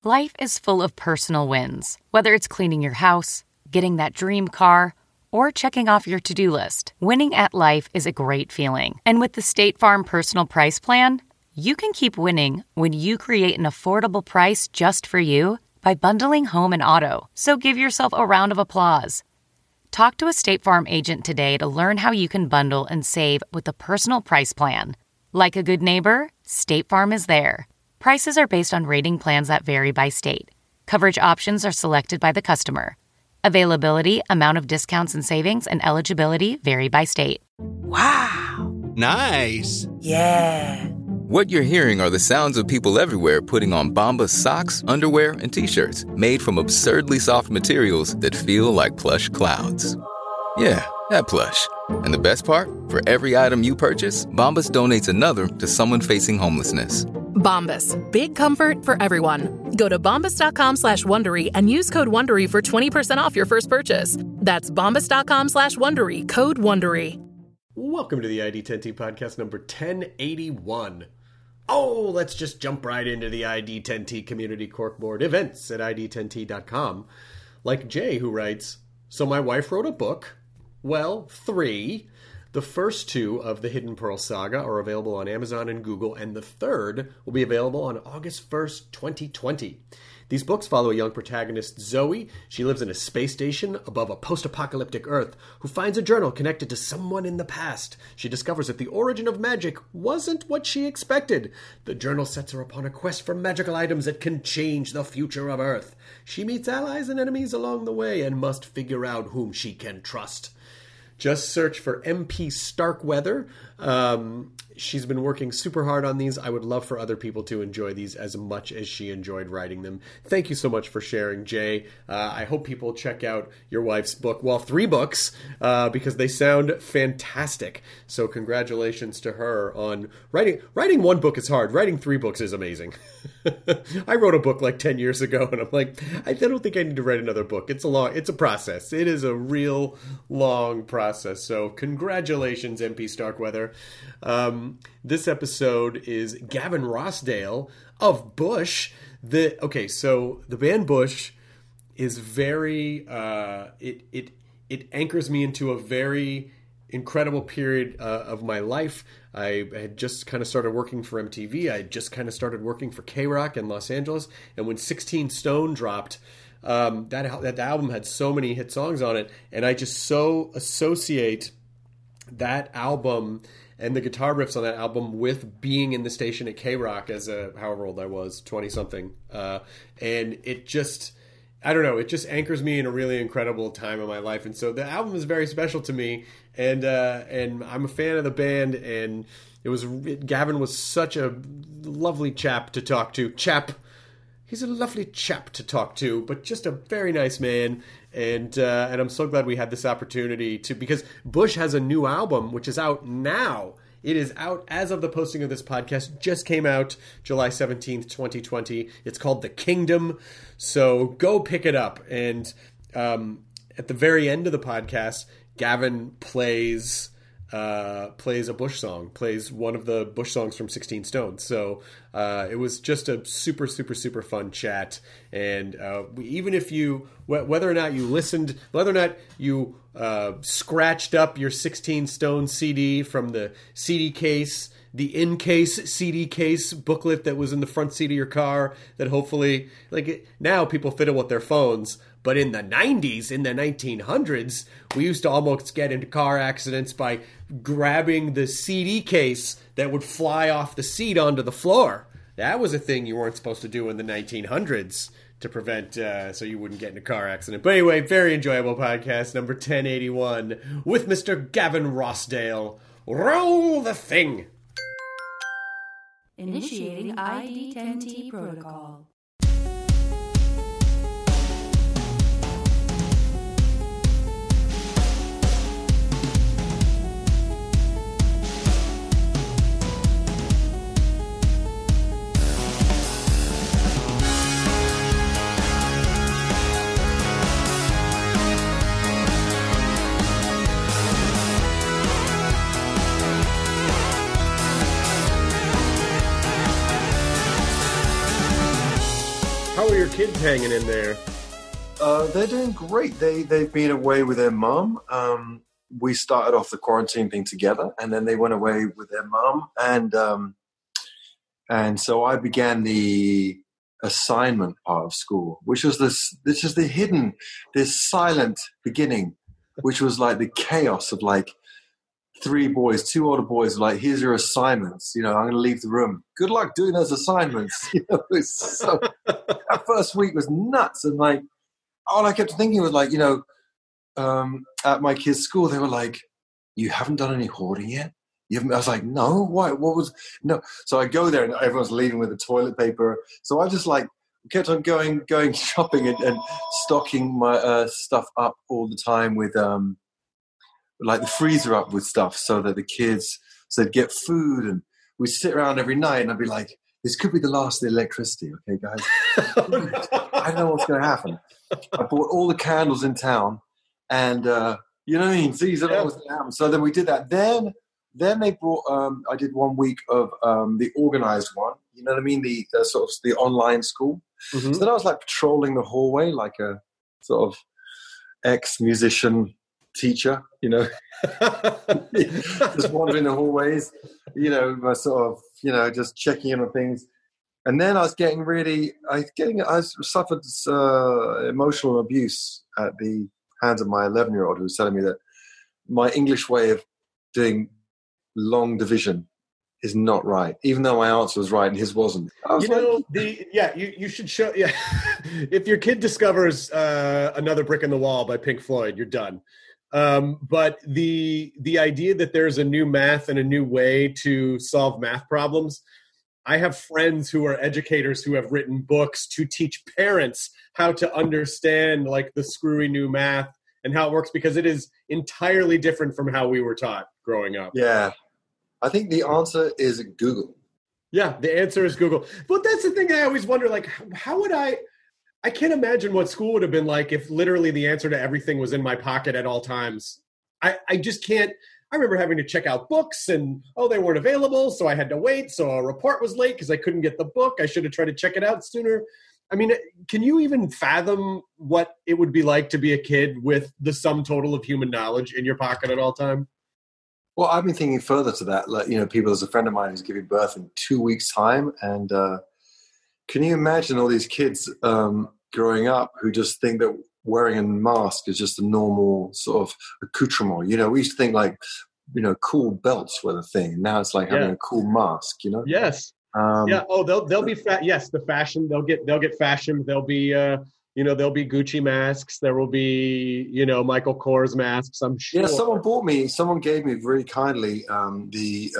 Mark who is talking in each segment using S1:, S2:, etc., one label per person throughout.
S1: Life is full of personal wins, whether it's cleaning your house, getting that dream car, or checking off your to-do list. Winning at life is a great feeling. And with the State Farm Personal Price Plan, you can keep winning when you create an affordable price just for you by bundling home and auto. So give yourself a round of applause. Talk to a State Farm agent today to learn how you can bundle and save with the Personal Price Plan. Like a good neighbor, State Farm is there. Prices are based on rating plans that vary by state. Coverage options are selected by the customer. Availability, amount of discounts and savings, and eligibility vary by state.
S2: Wow.
S3: Nice.
S2: Yeah.
S4: What you're hearing are the sounds of people everywhere putting on Bombas socks, underwear, and T-shirts made from absurdly soft materials that feel like plush clouds. Yeah, that plush. And the best part? For every item you purchase, Bombas donates another to someone facing homelessness.
S5: Bombas. Big comfort for everyone. Go to bombas.com/Wondery and use code Wondery for 20% off your first purchase. That's bombas.com/Wondery. Code Wondery.
S6: Welcome to the ID10T podcast number 1081. Oh, let's just jump right into the ID10T community corkboard events at ID10T.com. Like Jay, who writes, so my wife wrote a book. Well, 3. The first 2 of the Hidden Pearl saga are available on Amazon and Google, and the third will be available on August 1st, 2020. These books follow a young protagonist, Zoe. She lives in a space station above a post-apocalyptic Earth, who finds a journal connected to someone in the past. She discovers that the origin of magic wasn't what she expected. The journal sets her upon a quest for magical items that can change the future of Earth. She meets allies and enemies along the way and must figure out whom she can trust. Just search for MP Starkweather. She's been working super hard on these. I would love for other people to enjoy these as much as she enjoyed writing them. Thank you so much for sharing, Jay. I hope people check out your wife's book. Well, 3 books, because they sound fantastic. So congratulations to her on writing. Writing 1 book is hard. Writing 3 books is amazing. I wrote a book like 10 years ago, and I'm like, I don't think I need to write another book. It's a process. It is a real long process. So congratulations, MP Starkweather. This episode is Gavin Rossdale of Bush. So the band Bush is very, it anchors me into a very incredible period of my life. I had just kind of started working for MTV. I had just kind of started working for K-Rock in Los Angeles. And when 16 Stone dropped, that album had so many hit songs on it. And I just so associate that album and the guitar riffs on that album with being in the station at K-Rock as however old I was, 20-something. And it just, I don't know, it just anchors me in a really incredible time of my life. And so the album is very special to me. And I'm a fan of the band. And Gavin was such a lovely chap to talk to. He's a lovely chap to talk to, but just a very nice man. And I'm so glad we had this opportunity because Bush has a new album, which is out now. It is out as of the posting of this podcast. Just came out July 17th, 2020. It's called The Kingdom. So go pick it up. And at the very end of the podcast, Gavin plays a Bush song, plays one of the Bush songs from 16 Stone. So it was just a super, super, super fun chat. And even if whether or not you listened, whether or not you scratched up your 16 Stone CD from the CD case, the in-case CD case booklet that was in the front seat of your car that hopefully, now people fiddle with their phones. But in the 90s, in the 1900s, we used to almost get into car accidents by grabbing the CD case that would fly off the seat onto the floor. That was a thing you weren't supposed to do in the 1900s to prevent, so you wouldn't get in a car accident. But anyway, very enjoyable podcast, number 1081, with Mr. Gavin Rossdale. Roll the thing!
S7: Initiating ID10T protocol.
S6: are your kids hanging in there?
S3: They're doing great. They've been away with their mum. We started off the quarantine thing together, and then they went away with their mum, and so I began the assignment part of school, which was this is the hidden, this silent beginning, which was like the chaos of like two older boys, like, here's your assignments. I'm going to leave the room. Good luck doing those assignments. So that first week was nuts, and like all I kept thinking was like, at my kids' school, they were like, "You haven't done any hoarding yet?" I was like, "No, why? What was no?" So I go there, and everyone's leaving with the toilet paper. So I just like kept on going shopping and stocking my stuff up all the time with like the freezer up with stuff, so that the kids said get food, and we'd sit around every night, and I'd be like, "This could be the last of the electricity, okay, guys?" I don't know what's going to happen. I bought all the candles in town, and you know what I mean. So you said, "Oh, what's going to happen?" So then we did that. Then they brought. I did 1 week of the organized one. You know what I mean? The sort of the online school. Mm-hmm. So then I was like patrolling the hallway like a sort of ex-musician teacher. Just wandering the hallways. My sort of just checking in on things. And then I was getting I suffered emotional abuse at the hands of my 11-year-old, who was telling me that my English way of doing long division is not right, even though my answer was right and his wasn't.
S6: You should show. Yeah, if your kid discovers Another Brick in the Wall by Pink Floyd, you're done. But the idea that there's a new math and a new way to solve math problems. I have friends who are educators who have written books to teach parents how to understand like the screwy new math and how it works, because it is entirely different from how we were taught growing up.
S3: Yeah. I think the answer is Google.
S6: Yeah, the answer is Google. But that's the thing I always wonder, like, how would I can't imagine what school would have been like if literally the answer to everything was in my pocket at all times. I just can't. I remember having to check out books and, they weren't available, so I had to wait. So a report was late because I couldn't get the book. I should have tried to check it out sooner. I mean, can you even fathom what it would be like to be a kid with the sum total of human knowledge in your pocket at all time?
S3: Well, I've been thinking further to that. Like, there's a friend of mine who's giving birth in 2 weeks' time. And can you imagine all these kids growing up who just think that wearing a mask is just a normal sort of accoutrement? We used to think like, cool belts were the thing. Now it's like having a cool mask,
S6: Yes. They'll be fat. Yes, the fashion. They'll get fashioned. There'll be there'll be Gucci masks. There will be Michael Kors masks. I'm sure.
S3: Yeah, someone gave me very kindly the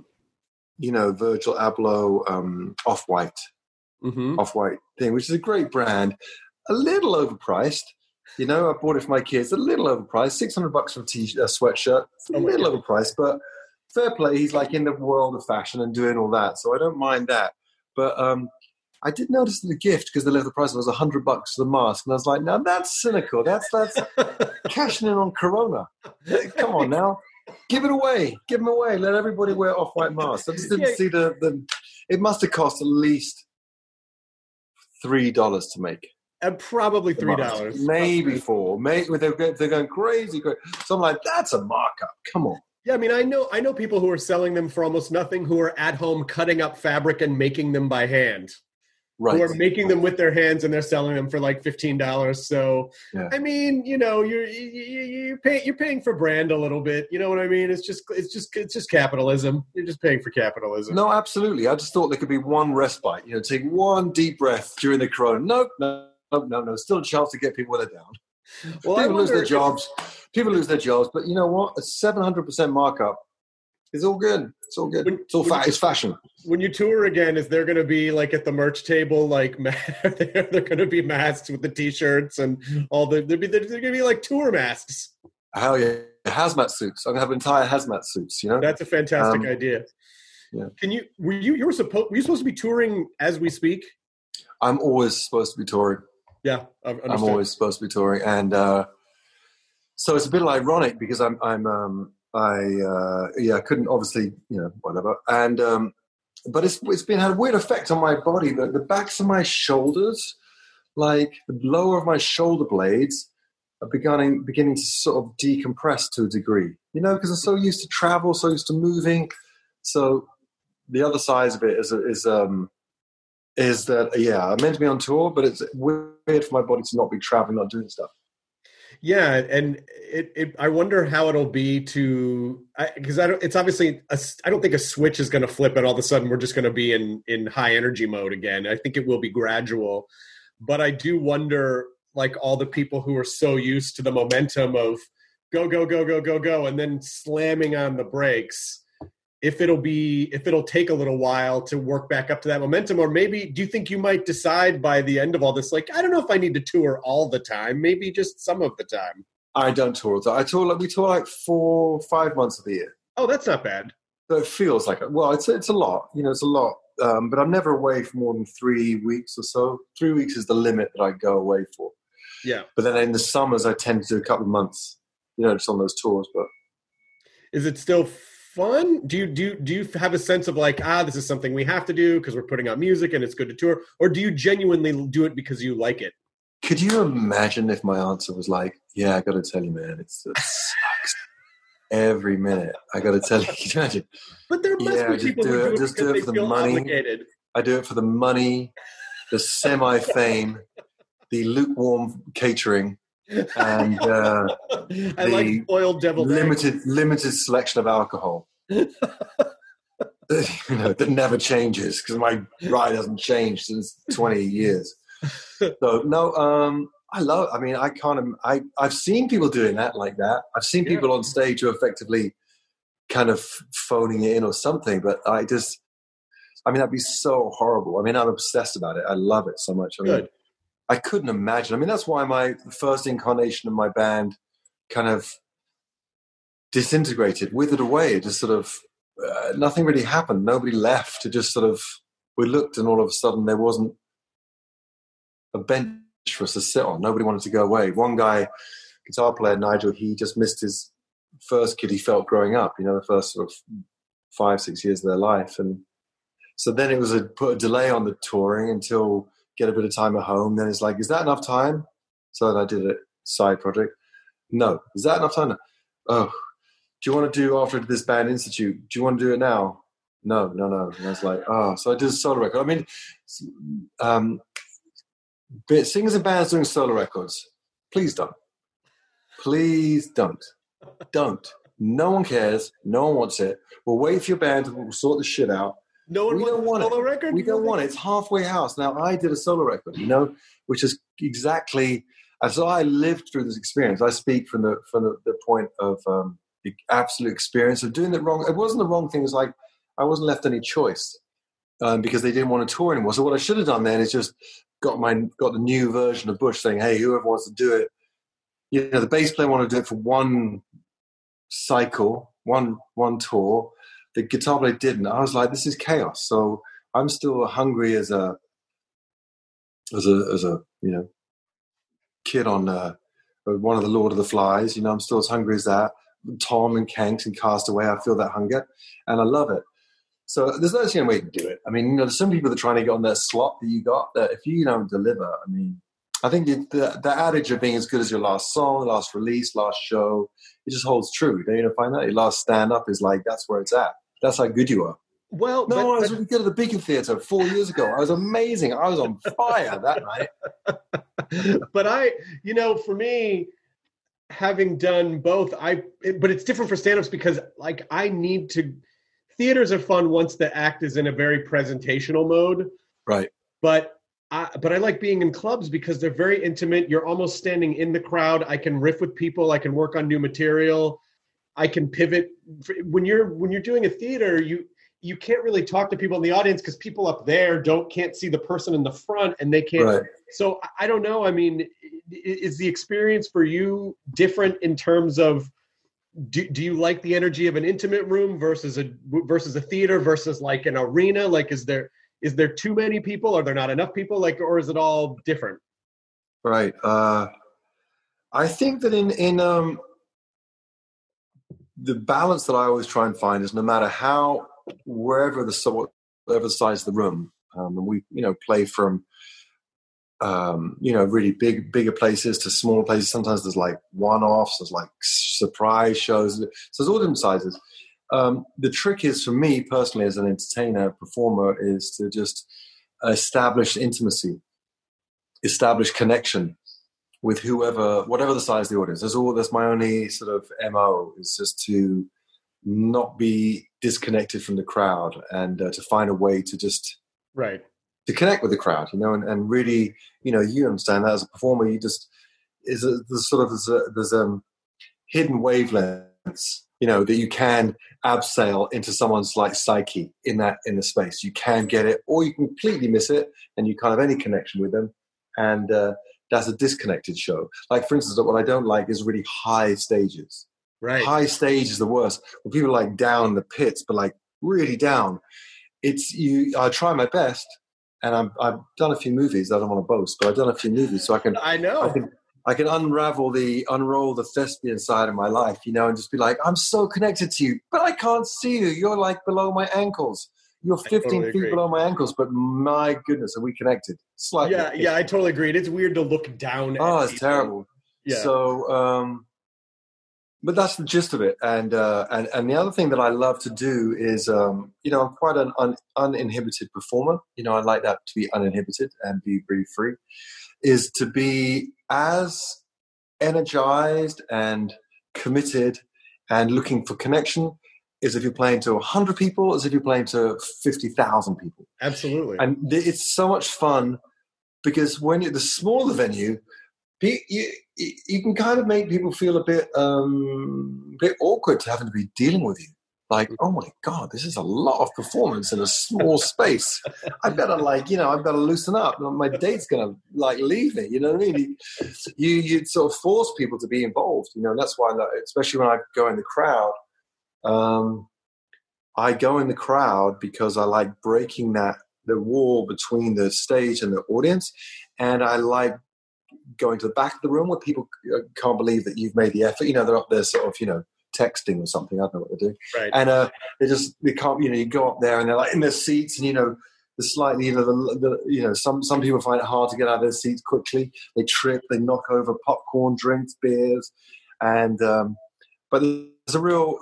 S3: Virgil Abloh Off-White Off-White thing, which is a great brand. A little overpriced. I bought it for my kids. A little overpriced. $600 for a sweatshirt. A little overpriced, but fair play. He's like in the world of fashion and doing all that, so I don't mind that. But I did notice the gift, because the leather price was $100 for the mask, and I was like, now that's cynical. That's cashing in on Corona. Come on now, give it away. Give them away. Let everybody wear Off-White masks. I just didn't see the. It must have cost at least $3 to make.
S6: And probably $3,
S3: maybe $4. Maybe they're going crazy. So I'm like, that's a markup. Come on.
S6: Yeah, I mean, I know people who are selling them for almost nothing, who are at home cutting up fabric and making them by hand. Right. Who are making them with their hands, and they're selling them for like $15. So, yeah. I mean, you're paying for brand a little bit. You know what I mean? It's just capitalism. You're just paying for capitalism.
S3: No, absolutely. I just thought there could be one respite. Take one deep breath during the corona. No. Still a chance to get people where they're down. Well, people lose their jobs. People lose their jobs, but you know what? A 700% markup is all good. It's all good. It's fashion.
S6: When you tour again, is there going to be like at the merch table, like they're going to be masks with the T-shirts and all the? They're going to be like tour masks.
S3: Hell yeah, hazmat suits. I'm going to have entire hazmat suits.
S6: That's a fantastic idea.
S3: Yeah.
S6: Were you supposed to be touring as we speak?
S3: I'm always supposed to be touring.
S6: Yeah,
S3: I'm always supposed to be touring, and so it's a bit ironic because I couldn't obviously whatever, and but it's had a weird effect on my body. The backs of my shoulders like the lower of my shoulder blades are beginning to sort of decompress to a degree, because I'm so used to travel, so used to moving. So the other side of it is that, I'm meant to be on tour, but it's weird for my body to not be traveling, not doing stuff.
S6: Yeah, and I wonder how it'll be because it's obviously I don't think a switch is going to flip and all of a sudden we're just going to be in high energy mode again. I think it will be gradual, but I do wonder, like, all the people who are so used to the momentum of go go go go go go and then slamming on the brakes, if it'll take a little while to work back up to that momentum. Or maybe, do you think you might decide by the end of all this, like, I don't know if I need to tour all the time, maybe just some of the time?
S3: I don't tour. We tour like 4 or 5 months of the year.
S6: Oh, that's not bad.
S3: So it feels like it's a lot, it's a lot. But I'm never away for more than 3 weeks or so. 3 weeks is the limit that I go away for.
S6: Yeah.
S3: But then in the summers, I tend to do a couple of months, just on those tours. But
S6: is it still fun? Do you have a sense of like, this is something we have to do because we're putting out music and it's good to tour? Or do you genuinely do it because you like it?
S3: Could you imagine if my answer was like, yeah, I got to tell you, man, it sucks every minute. I got to tell you, can you imagine?
S6: But there must be people who do it because they feel obligated.
S3: I do it for the money, the semi-fame, the lukewarm catering, and
S6: I like boiled deviled
S3: limited selection of alcohol. That never changes because my ride hasn't changed since 20 years. So no, I've seen people doing that like that. I've seen people on stage who are effectively kind of phoning it in or something, but that'd be so horrible. I'm obsessed about it. I love it so much.
S6: Good.
S3: I couldn't imagine. That's why my first incarnation of my band kind of disintegrated, withered away. It just sort of, nothing really happened. Nobody left. It just sort of, we looked and all of a sudden there wasn't a bench for us to sit on. Nobody wanted to go away. One guy, guitar player, Nigel, he just missed his first kid he felt growing up, the first sort of 5-6 years of their life. And so then it was put a delay on the touring until get a bit of time at home. Then it's like, is that enough time? So then I did a side project. No. Is that enough time? No. Oh, do you want to do after I did this band institute? Do you want to do it now? No. And I was like, so I did a solo record. Singers and bands doing solo records, please don't. Please don't. Don't. No one cares. No one wants it. We'll wait for your band. We'll sort the shit out.
S6: No one wants a solo record?
S3: We don't want it. It's halfway house. Now, I did a solo record, which is exactly... And so I lived through this experience. I speak from the point of the absolute experience of doing it wrong. It wasn't the wrong thing. It was like I wasn't left any choice because they didn't want to tour anymore. So what I should have done then is just got the new version of Bush saying, hey, whoever wants to do it. The bass player wanted to do it for one cycle, one tour. The guitar player didn't. I was like, this is chaos. So I'm still hungry as a kid on one of the Lord of the Flies. I'm still as hungry as that. Tom and Kanks and Castaway, I feel that hunger, and I love it. So there's no way you can do it. There's some people that are trying to get on that slot that you got, that if you don't deliver, I think the adage of being as good as your last song, last release, last show, it just holds true. Don't you find that? Your last stand-up is like, that's where it's at. That's how good you are.
S6: Well,
S3: I was really good at the Beacon Theatre 4 years ago. I was amazing. I was on fire that night.
S6: But for me, having done both, but it's different for stand-ups because like theaters are fun once the act is in a very presentational mode.
S3: Right.
S6: But I like being in clubs because they're very intimate. You're almost standing in the crowd. I can riff with people. I can work on new material. I can pivot. When you're doing a theater, you can't really talk to people in the audience because people up there can't see the person in the front and they can't. Right. So I don't know. Is the experience for you different in terms of do you like the energy of an intimate room versus a theater versus like an arena? Like, is there too many people? Are there not enough people? Like, or is it all different?
S3: Right. I think that in the balance that I always try and find is no matter wherever the size of the room, and we play from really bigger places to smaller places. Sometimes there's like one-offs, there's like surprise shows. So there's all different sizes. The trick is, for me personally, as an entertainer, performer, is to just establish intimacy, establish connection with whatever the size of the audience. That's my only sort of MO, is just to not be disconnected from the crowd, and to find a way to just to connect with the crowd, and really, you understand that as a performer, you just there's hidden wavelengths, that you can abseil into someone's like psyche in the space. You can get it, or you can completely miss it, and you can't have any connection with them, and that's a disconnected show. Like, for instance, what I don't like is really high stages. Right, high stage is the worst. When people are like down in the pits, but like really down, I try my best. And I've done a few movies. I don't want to boast, but I've done a few movies, so I can unroll the thespian side of my life, and just be like, I'm so connected to you, but I can't see you. You're like below my ankles. You're 15 feet below my ankles, but my goodness, are we connected? Slightly.
S6: Yeah, I totally agree. It's weird to look down at
S3: it's people. Terrible. Yeah. So, but that's the gist of it. And the other thing that I love to do is, I'm quite an uninhibited performer. I like that, to be uninhibited and be really free, is to be as energized and committed and looking for connection as if you're playing to 100 people, as if you're playing to 50,000 people.
S6: Absolutely.
S3: And it's so much fun, because when you're the smaller venue, you can kind of make people feel a bit awkward to having to be dealing with you. Like, oh my God, this is a lot of performance in a small space. I better loosen up. My date's gonna leave me. You know what I mean? You sort of force people to be involved. And that's why, especially when I go in the crowd, I go in the crowd because I like breaking the wall between the stage and the audience, and I like going to the back of the room where people can't believe that you've made the effort. They're up there sort of, texting or something. I don't know what they're doing. Right. And they can't, you go up there and they're like in their seats, and, the slightly, some people find it hard to get out of their seats quickly. They trip, they knock over popcorn, drinks, beers. And, but there's a real,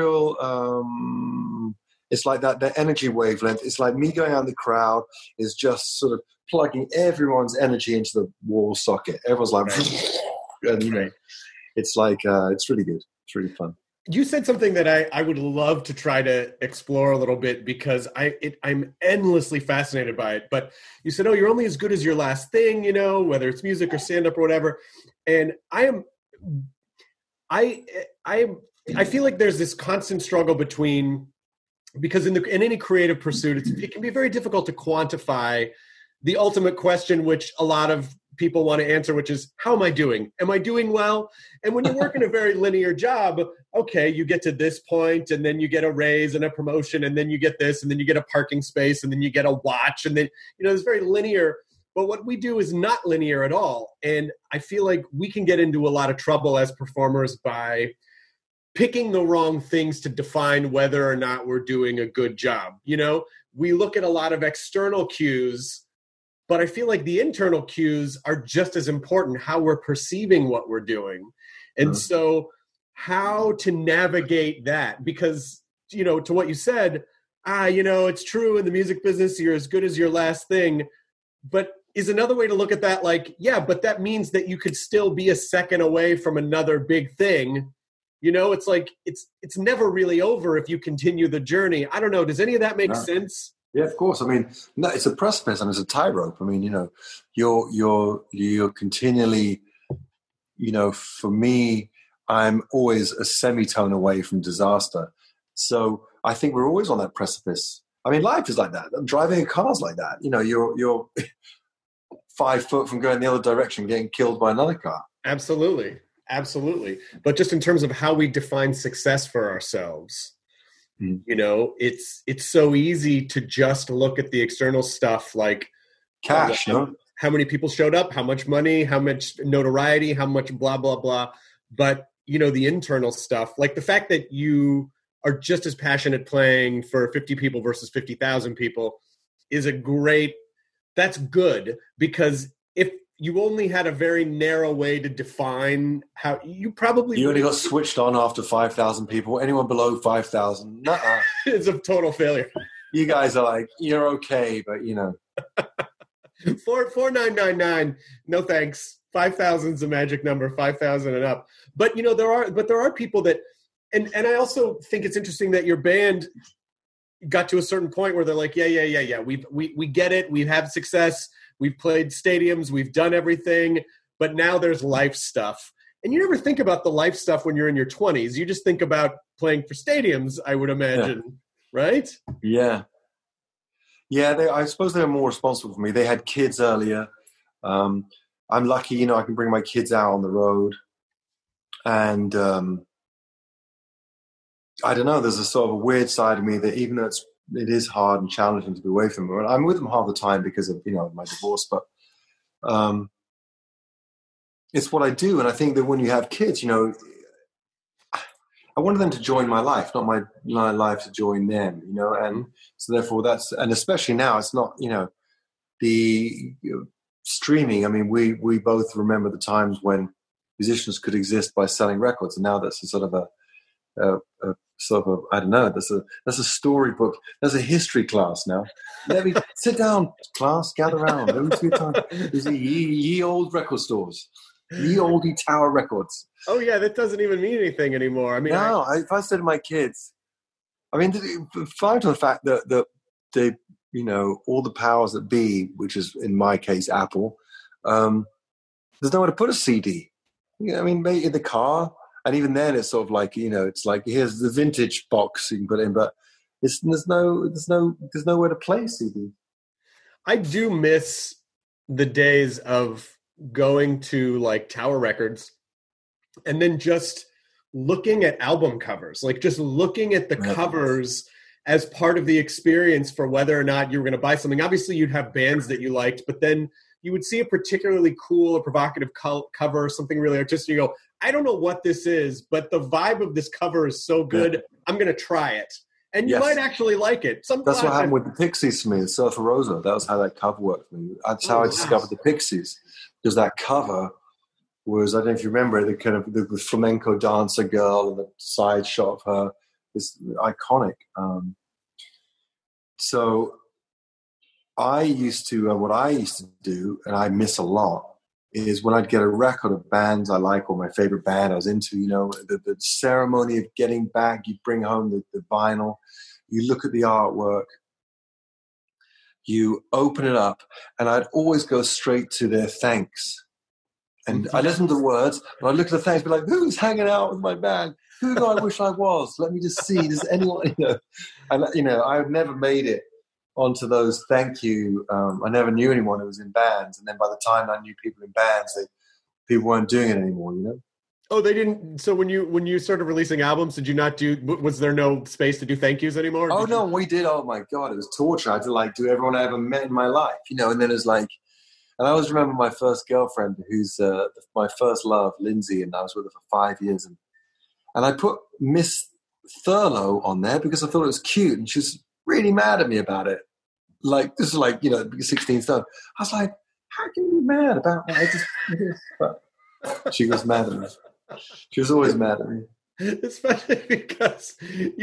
S3: it's like that energy wavelength. It's like me going out in the crowd is just sort of plugging everyone's energy into the wall socket. Everyone's like, and it's like, it's really good. It's really fun.
S6: You said something that I would love to try to explore a little bit, because I'm endlessly fascinated by it. But you said, you're only as good as your last thing, whether it's music or stand-up or whatever. And I feel like there's this constant struggle between, because in any creative pursuit, it can be very difficult to quantify the ultimate question, which a lot of people want to answer, which is, how am I doing? Am I doing well? And when you work in a very linear job, okay, you get to this point, and then you get a raise and a promotion, and then you get this, and then you get a parking space, and then you get a watch, and then, it's very linear. But what we do is not linear at all. And I feel like we can get into a lot of trouble as performers by picking the wrong things to define whether or not we're doing a good job. We look at a lot of external cues, but I feel like the internal cues are just as important, how we're perceiving what we're doing. And so how to navigate that, because, to what you said, it's true in the music business, you're as good as your last thing. But is another way to look at that like, yeah, but that means that you could still be a second away from another big thing. It's like, it's never really over if you continue the journey. I don't know. Does any of that make sense?
S3: Yeah, of course. I mean, no, it's a precipice and it's a tightrope. I mean, you're continually, for me, I'm always a semitone away from disaster. So I think we're always on that precipice. I mean, life is like that. Driving a car's like that. You're 5 foot from going the other direction, getting killed by another car.
S6: Absolutely. But just in terms of how we define success for ourselves, it's so easy to just look at the external stuff, like
S3: cash,
S6: how many people showed up, how much money, how much notoriety, how much blah, blah, blah. But, the internal stuff, like the fact that you are just as passionate playing for 50 people versus 50,000 people is that's good, because if you only had a very narrow way to define how you
S3: only got switched on after 5,000 people. Anyone below 5,000, nuh-uh.
S6: It's a total failure.
S3: You guys are like, you're okay, but
S6: 4,999. No thanks. 5,000 is a magic number. 5,000 and up. But there are people that, and I also think it's interesting that your band got to a certain point where they're like, yeah. We get it. We've had success. We've played stadiums. We've done everything. But now there's life stuff. And you never think about the life stuff when you're in your 20s. You just think about playing for stadiums, I would imagine. Right?
S3: Yeah. Yeah, I suppose they're more responsible for me. They had kids earlier. I'm lucky, I can bring my kids out on the road. And I don't know, there's a sort of a weird side of me that even though it is hard and challenging to be away from them, I'm with them half the time because of, my divorce, but it's what I do. And I think that when you have kids, I wanted them to join my life, not my life to join them, and so therefore and especially now it's not, the streaming. I mean, we both remember the times when musicians could exist by selling records, and now that's a sort of I don't know, that's a storybook, that's a history class now. Let me sit down, class, gather around. There's ye old record stores. Ye oldie Tower Records.
S6: Oh yeah, that doesn't even mean anything anymore. I mean,
S3: if I said to my kids, fine to the fact that they, all the powers that be, which is in my case Apple, there's nowhere to put a CD. Maybe in the car, and even then it's sort of like it's like here's the vintage box you can put in, but there's nowhere to play a CD.
S6: I do miss the days of going to like Tower Records and then just looking at album covers, like just looking at the covers as part of the experience for whether or not you were going to buy something. Obviously you'd have bands that you liked, but then you would see a particularly cool or provocative cover, something really artistic. You go, I don't know what this is, but the vibe of this cover is so good. I'm going to try it. And you might actually like it.
S3: That's what happened with the Pixies for me, Surfer Rosa. That was how that cover worked for me. That's how I discovered the Pixies. Because that cover was, I don't know if you remember it, the kind of the flamenco dancer girl and the side shot of her is iconic. So what I used to do, and I miss a lot, is when I'd get a record of bands I like or my favorite band I was into, the ceremony of getting back, you bring home the vinyl, you look at the artwork, you open it up, and I'd always go straight to their thanks. And I listen to the words, and I look at the thanks, be like, who's hanging out with my band? Who do I wish I was? Let me just see. Does anyone, And, I've never made it onto those thank you. I never knew anyone who was in bands. And then by the time I knew people in bands, people weren't doing it anymore,
S6: Oh, they didn't. So when you started releasing albums, did you not was there no space to do thank yous anymore?
S3: Oh, no, we did. Oh my God, it was torture. I had to do everyone I ever met in my life, and then it was like, and I always remember my first girlfriend who's my first love, Lindsay, and I was with her for 5 years. And I put Miss Thurlow on there because I thought it was cute, and she was really mad at me about it. Like, this is 16 stone. I was like, how can you be mad about that? She was mad at me. She was always mad at me.
S6: Especially because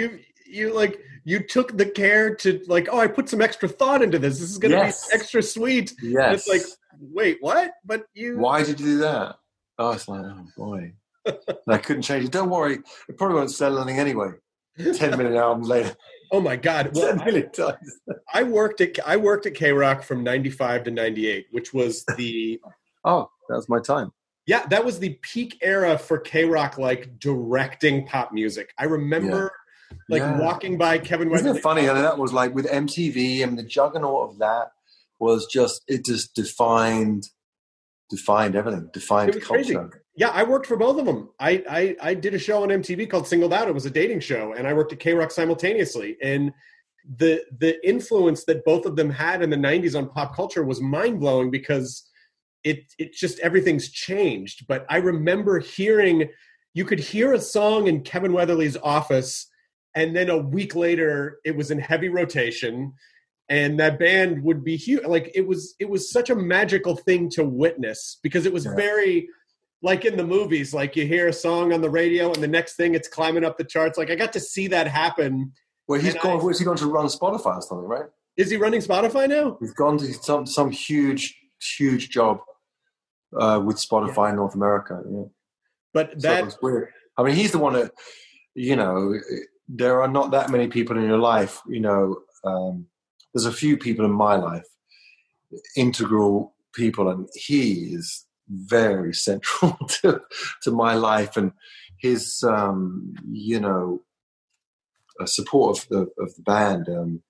S6: you took the care to I put some extra thought into this. This is going to be extra sweet.
S3: Yes.
S6: And it's like, wait, what? But
S3: why did you do that? Oh, it's like, oh boy. And I couldn't change it. Don't worry. It probably won't sell anything anyway. 10-minute album later.
S6: Oh my God. Well,
S3: 10 million times.
S6: I worked at K-Rock from 95 to 98, which was the...
S3: Oh, that was my time.
S6: Yeah, that was the peak era for K-Rock, directing pop music. I remember walking by Kevin Weatherly.
S3: Isn't it funny? And that was with MTV, and the juggernaut of that was just defined everything, defined culture.
S6: Crazy. Yeah, I worked for both of them. I did a show on MTV called Singled Out. It was a dating show, and I worked at K-Rock simultaneously. And the influence that both of them had in the 90s on pop culture was mind-blowing because it just everything's changed. But I remember you could hear a song in Kevin Weatherly's office, and then a week later it was in heavy rotation. and that band would be huge. Like it was such a magical thing to witness, because it was very like in the movies, like you hear a song on the radio and the next thing it's climbing up the charts. Like I got to see that happen.
S3: Well, he's going to run Spotify or something, right?
S6: Is he running Spotify now?
S3: He's gone to some huge job with Spotify in North America. Yeah.
S6: But
S3: that's weird. I mean, he's the one that, you know, there are not that many people in your life, you know. There's a few people in my life, integral people, and he is very central to my life, and his you know, support of the band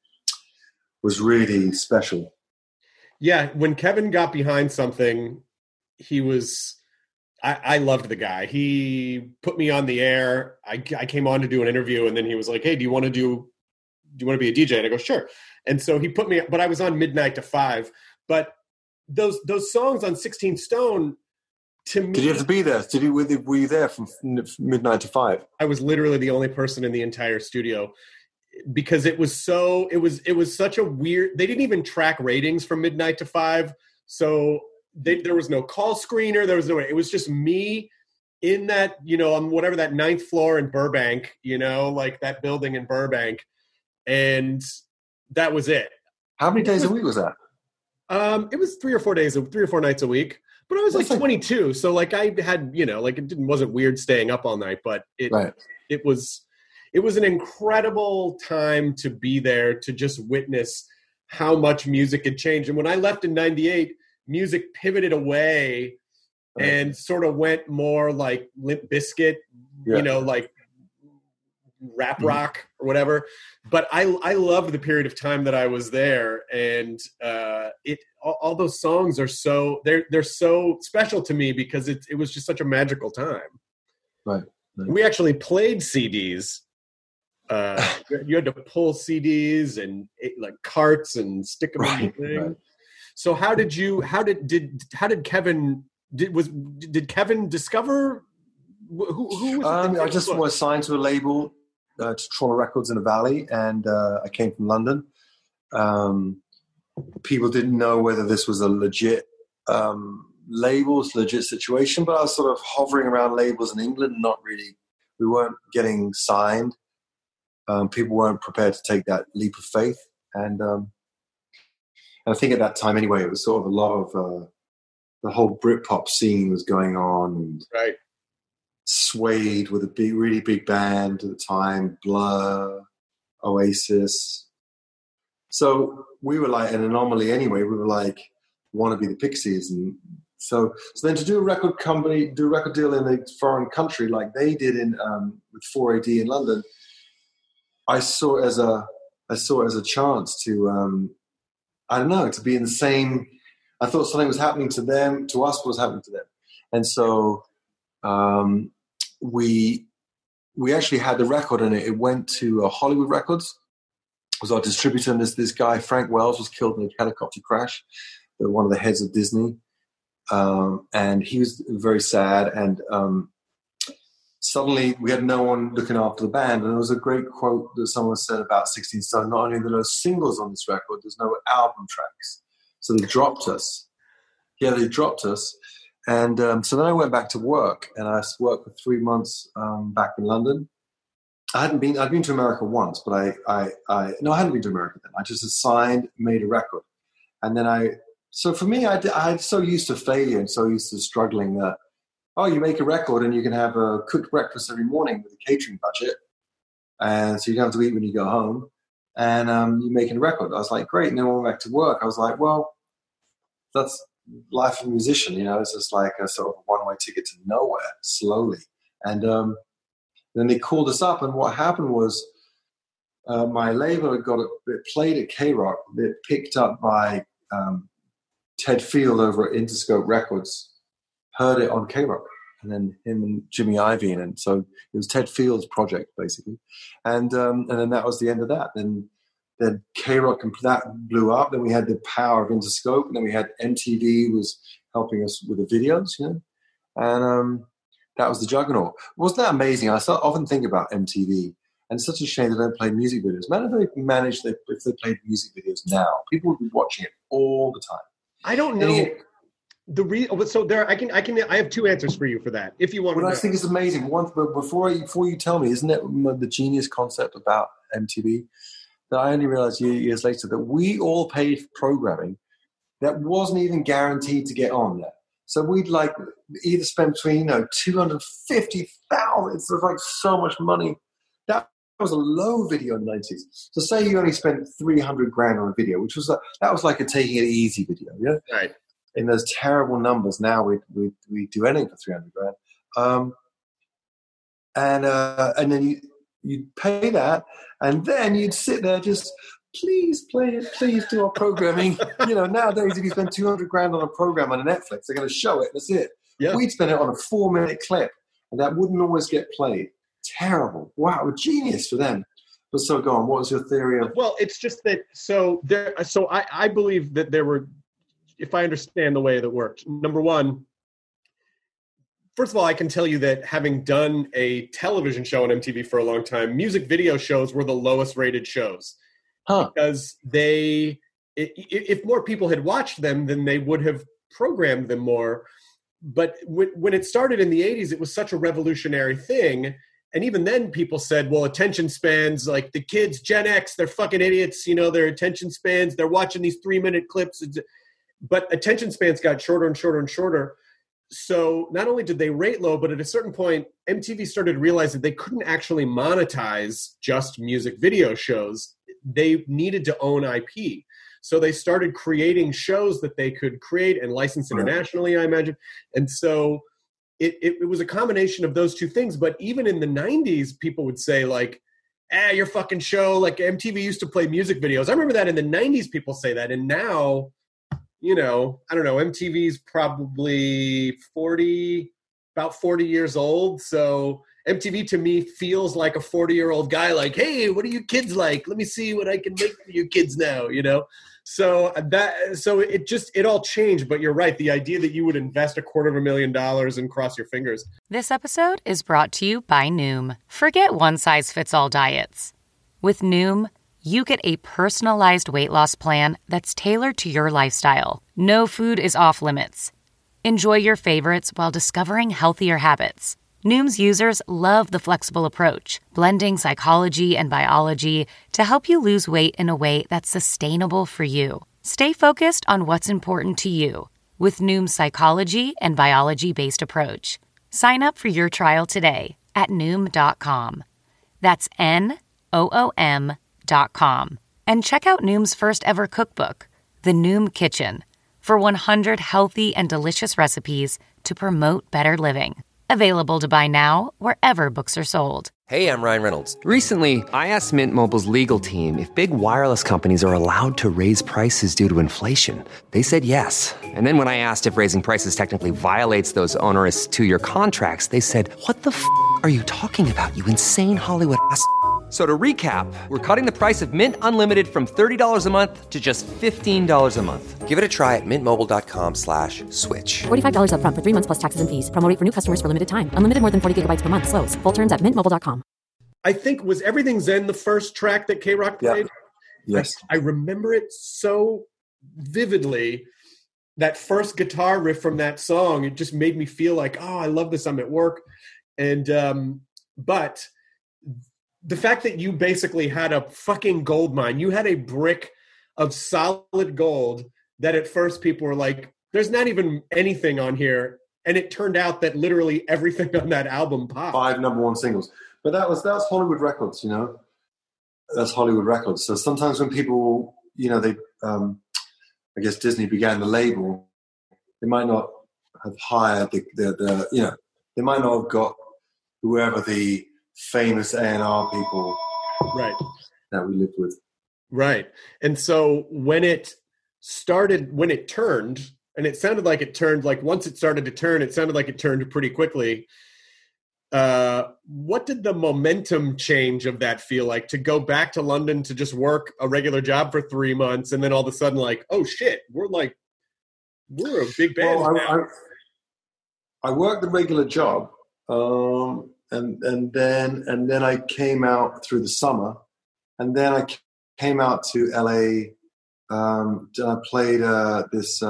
S3: was really special.
S6: Yeah, when Kevin got behind something, he was. I loved the guy. He put me on the air. I came on to do an interview, and then he was like, "Hey, do you want to be a DJ?" And I go, "Sure." And so he put me, but I was on Midnight to 5. But those songs on 16 Stone, to me,
S3: did you have to be there? Were you there from midnight to 5?
S6: I was literally the only person in the entire studio, because it was such a weird. They didn't even track ratings from Midnight to 5, so there was no call screener. There was no. It was just me in that, you know, on whatever that 9th floor in Burbank, you know, like that building in Burbank, and that was it.
S3: How many days a week was that?
S6: It was 3 or 4 nights a week. But I was like 22, so like I had, you know, like wasn't weird staying up all night, but it was an incredible time to be there, to just witness how much music had changed. And when I left in '98, music pivoted away and sort of went more like Limp Bizkit, you know, like rap rock or whatever. But I loved the period of time that I was there, and all those songs are so they're so special to me, because it was just such a magical time.
S3: Right.
S6: We actually played CDs. You had to pull CDs and like carts and stick them in the thing. Right. So how did Kevin discover who was
S3: I just was signed to a label, to Trauma Records in the Valley, and I came from London. People didn't know whether this was a legit labels, legit situation, but I was sort of hovering around labels in England, not really. We weren't getting signed. People weren't prepared to take that leap of faith, and I think at that time anyway, it was sort of a lot of the whole Britpop scene was going on, and Suede with a really big band at the time, Blur, Oasis. So we were like an anomaly anyway. We were like, want to be the Pixies. And so then to do a record deal in a foreign country like they did with 4AD in London, I saw it as a chance to, I don't know, to be in the same. I thought something was happening to them, to us, what was happening to them. And so we actually had the record, and it went to Hollywood Records. It was our distributor, and this guy, Frank Wells, was killed in a helicopter crash. One of the heads of Disney. And he was very sad. And suddenly we had no one looking after the band. And there was a great quote that someone said about 16 Stone. Not only are there no singles on this record, there's no album tracks. So they dropped us. Yeah, they dropped us. And so then I went back to work, and I worked for 3 months back in London. I'd been to America once, but I hadn't been to America then. I just had signed, made a record. And then so for me, I'm so used to failure and so used to struggling that, you make a record and you can have a cooked breakfast every morning with a catering budget. And so you don't have to eat when you go home. And you're making a record. I was like, great. And then when I went back to work, I was like, well, that's life of a musician. You know, it's just like a sort of one-way ticket to nowhere, slowly. And then they called us up, and what happened was my label had it played at K-Rock, it picked up by Ted Field over at Interscope Records, heard it on K-Rock, and then him and Jimmy Iovine, and so it was Ted Field's project basically, and then that was the end of that. Then K-Rock, that blew up. Then we had the power of Interscope, and then we had MTV was helping us with the videos, you know, and that was the juggernaut. Wasn't that amazing? I often think about MTV And it's such a shame they don't play music videos. Man, if they managed, if they played music videos now, people would be watching it all the time.
S6: I don't know so there. I have two answers for you for that. If you want to know.
S3: I think it's amazing. But before you tell me, isn't it the genius concept about MTV that I only realized years later that we all paid for programming that wasn't even guaranteed to get on there. So we'd like either spend between $250,000. It's like so much money. That was a low video in the 90s. So say you only spent $300,000 on a video, which was that was like a taking it easy video, yeah.
S6: Right.
S3: In those terrible numbers, now we do anything for $300,000, and then you'd pay that, and then you'd sit there just. Please play it. Please do our programming. Nowadays, if you spend $200,000 on a program on Netflix, they're going to show it. That's it.
S6: Yeah.
S3: We'd spend it on a 4-minute clip, and that wouldn't always get played. Terrible. Wow, genius for them. But so go on. What was your theory of?
S6: Well, it's just that. So I believe that there were, if I understand the way that worked. Number one, first of all, I can tell you that having done a television show on MTV for a long time, music video shows were the lowest rated shows. Because if more people had watched them, then they would have programmed them more. But when it started in the 80s, it was such a revolutionary thing. And even then people said, well, attention spans, like the kids, Gen X, they're fucking idiots. Their attention spans, they're watching these 3-minute clips. But attention spans got shorter and shorter and shorter. So not only did they rate low, but at a certain point, MTV started to realize that they couldn't actually monetize just music video shows. They needed to own IP. So they started creating shows that they could create and license internationally, I imagine. And so it was a combination of those two things. But even in the 90s, people would say like, your fucking show, like MTV used to play music videos. I remember that in the 90s, people say that. And now, I don't know, MTV's probably about 40 years old. So MTV to me feels like a 40-year-old guy like, hey, what are you kids like? Let me see what I can make for you kids now, So it all changed, but you're right. The idea that you would invest $250,000 and cross your fingers.
S1: This episode is brought to you by Noom. Forget one-size-fits-all diets. With Noom, you get a personalized weight loss plan that's tailored to your lifestyle. No food is off limits. Enjoy your favorites while discovering healthier habits. Noom's users love the flexible approach, blending psychology and biology to help you lose weight in a way that's sustainable for you. Stay focused on what's important to you with Noom's psychology and biology-based approach. Sign up for your trial today at Noom.com. That's Noom.com. And check out Noom's first ever cookbook, The Noom Kitchen, for 100 healthy and delicious recipes to promote better living. Available to buy now wherever books are sold.
S8: Hey, I'm Ryan Reynolds. Recently, I asked Mint Mobile's legal team if big wireless companies are allowed to raise prices due to inflation. They said yes. And then when I asked if raising prices technically violates those onerous 2-year contracts, they said, what the f*** are you talking about, you insane Hollywood ass f- So to recap, we're cutting the price of Mint Unlimited from $30 a month to just $15 a month. Give it a try at mintmobile.com/switch.
S9: $45 up front for 3 months plus taxes and fees. Promo rate for new customers for limited time. Unlimited more than 40 gigabytes per month. Slows full terms at mintmobile.com.
S6: I think was Everything Zen the first track that K-Rock played?
S3: Yeah. Yes.
S6: I remember it so vividly. That first guitar riff from that song, it just made me feel like, oh, I love this. I'm at work. And but the fact that you basically had a fucking gold mine, you had a brick of solid gold that at first people were like, there's not even anything on here. And it turned out that literally everything on that album popped.
S3: 5 #1 singles. But that was Hollywood Records, That's Hollywood Records. So sometimes when people, they, I guess Disney began the label, they might not have hired the they might not have got whoever the famous A&R people
S6: right
S3: that we lived with.
S6: Right. And so when it turned, and it sounded like it turned, like once it started to turn, it sounded like it turned pretty quickly. What did the momentum change of that feel like, to go back to London to just work a regular job for 3 months and then all of a sudden like, oh shit, we're a big band now.
S3: I worked the regular job then I came out through the summer, and then I came out to LA. I played this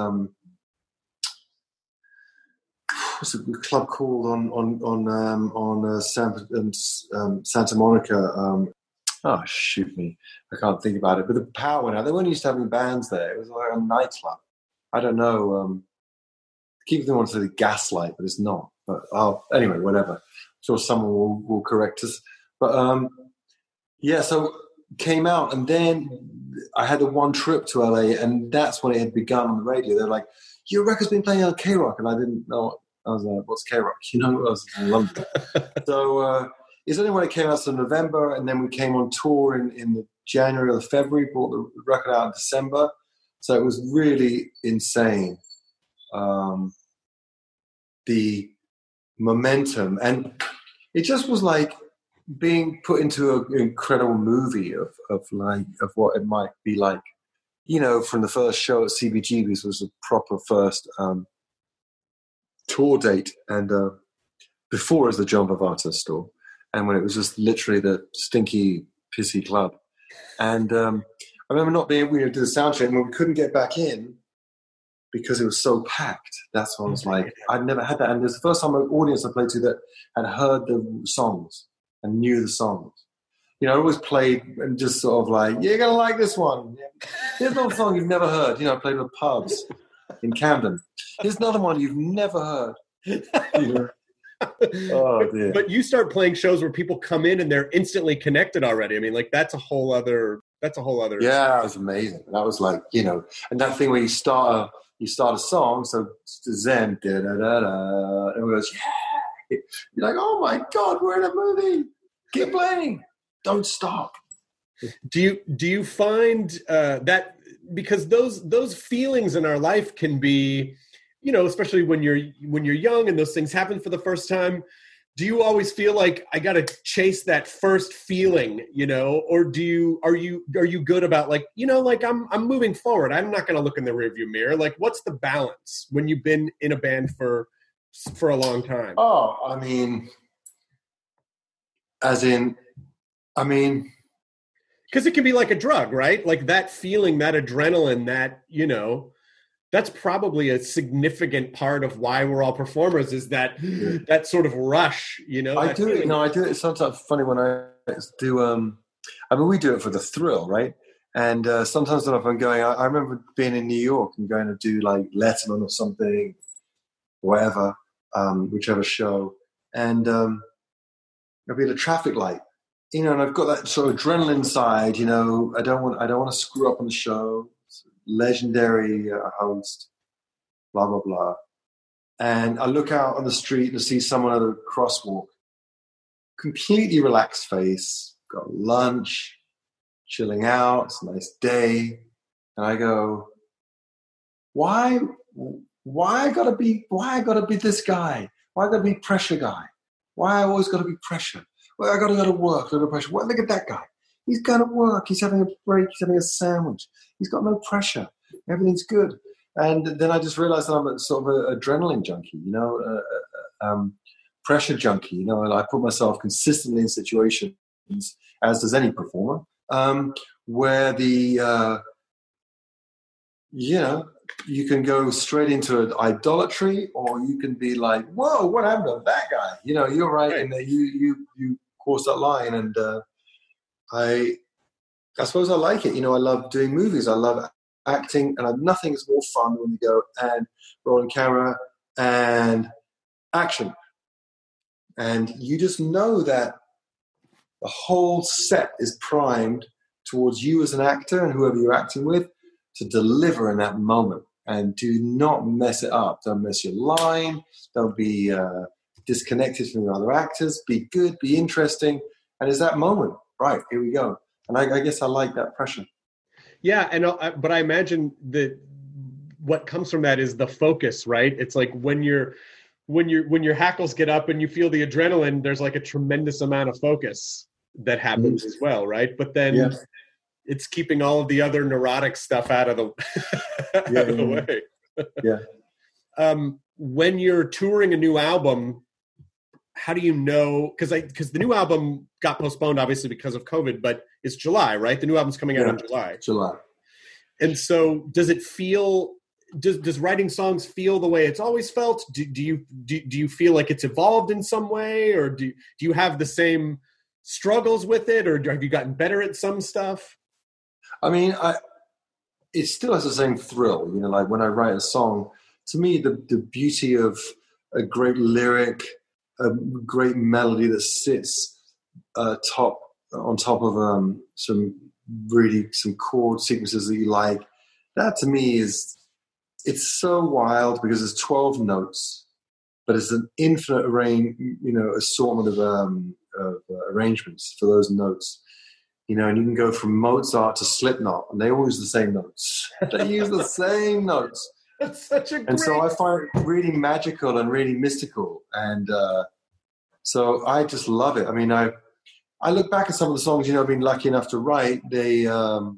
S3: what's a club called on Santa Monica. Oh, shoot me. I can't think about it. But the power went out. They weren't used to having bands there. It was like a nightclub. I don't know. Keep them wanting to say Gaslight, but it's not. But anyway, whatever. I'm sure someone will correct us. But yeah, so came out, and then I had the one trip to LA, and that's when it had begun on the radio. They're like, your record's been playing on K-Rock, and I didn't know. I was like, what's K-Rock? You know, I was in London. So it's only when it came out in November, and then we came on tour in the January or February, brought the record out in December. So it was really insane. The momentum, and it just was like being put into an incredible movie of what it might be like. You know, from the first show at CBGB's was a proper first tour date, and before it was the John Bavatta store, and when it was just literally the stinky, pissy club. And I remember not being able to do the sound check, and when we couldn't get back in because it was so packed. That's when I was like, I'd never had that. And it was the first time an audience I played to that had heard the songs and knew the songs. You know, I always played and just sort of like, you're going to like this one. Here's another song you've never heard. You know, I played with pubs in Camden. Here's another one you've never heard. You know? Oh, dear.
S6: But you start playing shows where people come in and they're instantly connected already. I mean, like that's a whole other.
S3: Yeah, it was amazing. That was like, you know, and that thing where you start a song, so Zen, da da da da, and it goes, yeah. You're like, oh my God, we're in a movie. Keep playing. Don't stop.
S6: Do you find that because those feelings in our life can be, you know, especially when you're young and those things happen for the first time, do you always feel like I got to chase that first feeling, you know, or are you good about like, you know, like I'm moving forward. I'm not going to look in the rearview mirror. Like, what's the balance when you've been in a band for a long time?
S3: Oh, I mean,
S6: because it can be like a drug, right? Like that feeling, that adrenaline, that, you know, that's probably a significant part of why we're all performers is that that sort of rush, you know?
S3: I do it. It's sometimes funny when I do, we do it for the thrill, right? And sometimes when I'm going, I remember being in New York and going to do like Letterman or something, whatever, whichever show. And I'll be at a traffic light, you know, and I've got that sort of adrenaline side, you know, I don't want to screw up on the show. Legendary host, blah, blah, blah. And I look out on the street and see someone at a crosswalk, completely relaxed face, got lunch, chilling out, it's a nice day. And I go, why I gotta be this guy? Why I gotta be pressure guy? Why I always gotta be pressure? Well, I gotta go to work, no pressure. Well, look at that guy. He's going to work. He's having a break. He's having a sandwich. He's got no pressure. Everything's good. And then I just realized that I'm a sort of an adrenaline junkie, you know, pressure junkie, you know, and I put myself consistently in situations, as does any performer, where you know, you can go straight into idolatry, or you can be like, whoa, what happened to that guy? You know, you're right. And you cross that line, and I suppose I like it. You know, I love doing movies. I love acting, and nothing is more fun when you go and roll on camera and action. And you just know that the whole set is primed towards you as an actor and whoever you're acting with to deliver in that moment. And do not mess it up. Don't mess your line. Don't be disconnected from the other actors. Be good, be interesting. And it's that moment. Right, here we go. And I guess I like that pressure.
S6: Yeah, but I imagine that what comes from that is the focus, right? It's like when your hackles get up and you feel the adrenaline, there's like a tremendous amount of focus that happens as well, right? But then it's keeping all of the other neurotic stuff out of the way.
S3: Yeah.
S6: When you're touring a new album, how do you know? Because the new album got postponed, obviously, because of COVID, but it's July, right? The new album's coming out in July.
S3: July.
S6: And so does it feel, does writing songs feel the way it's always felt? Do you feel like it's evolved in some way? Or do you have the same struggles with it? Or have you gotten better at some stuff?
S3: I mean, it still has the same thrill. You know, like when I write a song, to me, the beauty of a great lyric, a great melody that sits on top of some chord sequences that you like, that to me it's so wild because it's 12 notes, but it's an infinite assortment of arrangements for those notes. You know, and you can go from Mozart to Slipknot, and they all use the same notes. They use the same notes.
S6: That's such a great...
S3: And so I find it really magical and really mystical. And so I just love it. I mean, I look back at some of the songs, I've been lucky enough to write. They got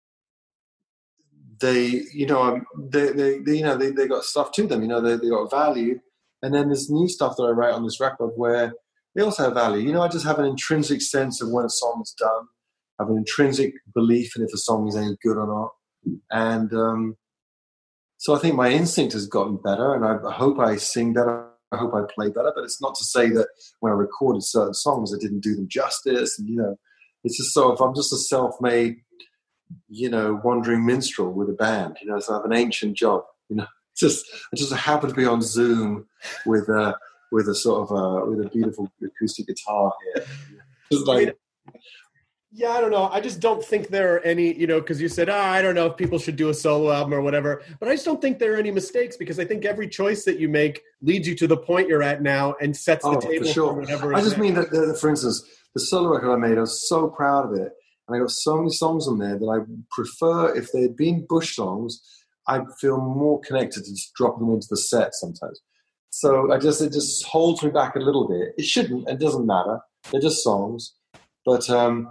S3: stuff to them. They got value. And then there's new stuff that I write on this record where they also have value. I just have an intrinsic sense of when a song is done. I have an intrinsic belief in if a song is any good or not. And so I think my instinct has gotten better, and I hope I sing better. I hope I play better. But it's not to say that when I recorded certain songs, I didn't do them justice. And, it's just so if I'm just a self-made, wandering minstrel with a band, so I have an ancient job, I just happen to be on Zoom with a sort of with a beautiful acoustic guitar here. Just like...
S6: Yeah, I don't know. I just don't think there are any, because you said, I don't know if people should do a solo album or whatever. But I just don't think there are any mistakes because I think every choice that you make leads you to the point you're at now and sets the table for whatever.
S3: I just mean that, for instance, the solo record I made, I was so proud of it. And I got so many songs on there that I prefer, if they had been Bush songs, I'd feel more connected to just drop them into the set sometimes. So it just holds me back a little bit. It shouldn't. It doesn't matter. They're just songs. But...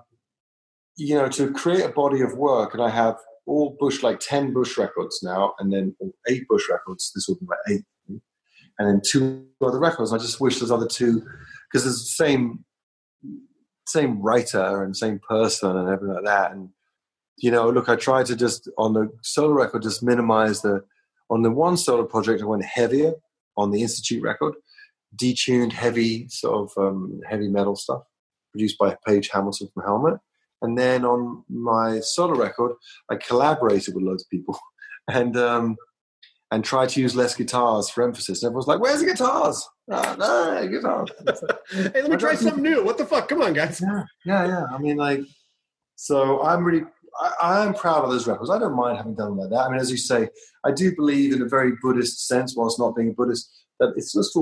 S3: to create a body of work, and I have all Bush, like 10 Bush records now, and then 8 Bush records. This will be my 8th, and then 2 other records. I just wish there's other 2 because there's the same writer and same person and everything like that. And look, I tried to just on the solo record just minimize on the one solo project I went heavier on the Institute record, detuned heavy sort of heavy metal stuff produced by Paige Hamilton from Helmet. And then on my solo record, I collaborated with loads of people and tried to use less guitars for emphasis. And everyone's like, where's the guitars? No, guitars.
S6: Hey, let me try something new. What the fuck? Come on, guys.
S3: Yeah. I mean, so I am proud of those records. I don't mind having done them like that. I mean, as you say, I do believe in a very Buddhist sense, whilst not being a Buddhist, that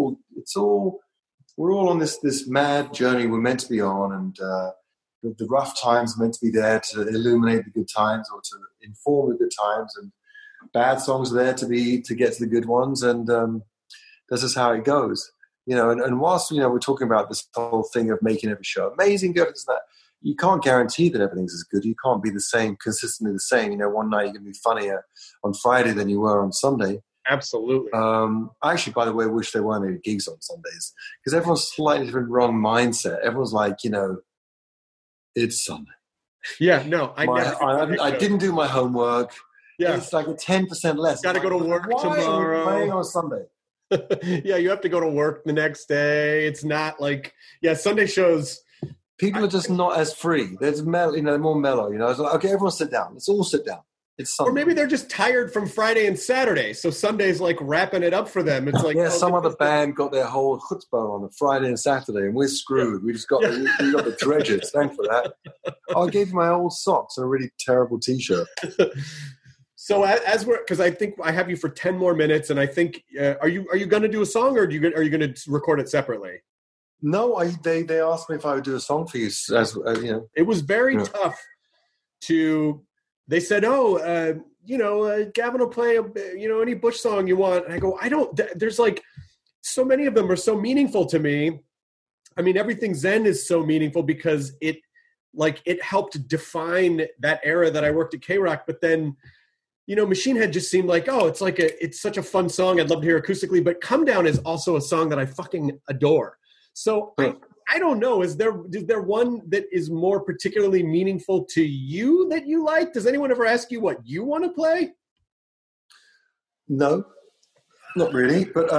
S3: we're all on this mad journey we're meant to be on. And, the rough times are meant to be there to illuminate the good times or to inform the good times, and bad songs are there to get to the good ones, and that's just how it goes, And whilst we're talking about this whole thing of making every show amazing, good, that you can't guarantee that everything's as good. You can't be consistently the same. One night you're going to be funnier on Friday than you were on Sunday.
S6: Absolutely.
S3: I actually, by the way, wish there weren't any gigs on Sundays because everyone's slightly different, wrong mindset. Everyone's like, it's Sunday.
S6: Yeah, no,
S3: I didn't do my homework.
S6: Yeah,
S3: it's like a 10% less.
S6: Got to go to work tomorrow.
S3: Why are you playing on Sunday?
S6: Yeah, you have to go to work the next day. It's not like Sunday shows.
S3: People are just not as free. There's more mellow. It's like, okay, everyone sit down. Let's all sit down. It's Sunday.
S6: Or maybe they're just tired from Friday and Saturday, so Sunday's like wrapping it up for them. It's like
S3: some other band got their whole chutzpah on a Friday and Saturday, and we're screwed. Yeah. We just got we got the dredges. Thanks for that. I gave you my old socks and a really terrible T-shirt.
S6: So as we're, because I think I have you for 10 more minutes, and I think are you going to do a song, or are you going to record it separately?
S3: No, they asked me if I would do a song for you.
S6: It was very tough to. They said, Gavin will play, any Bush song you want. And I go, there's like, so many of them are so meaningful to me. I mean, everything Zen is so meaningful because it helped define that era that I worked at K-Rock. But then, Machine Head just seemed like, it's such a fun song. I'd love to hear acoustically. But Come Down is also a song that I fucking adore. So I don't know. Is there one that is more particularly meaningful to you that you like? Does anyone ever ask you what you want to play?
S3: No, not really. But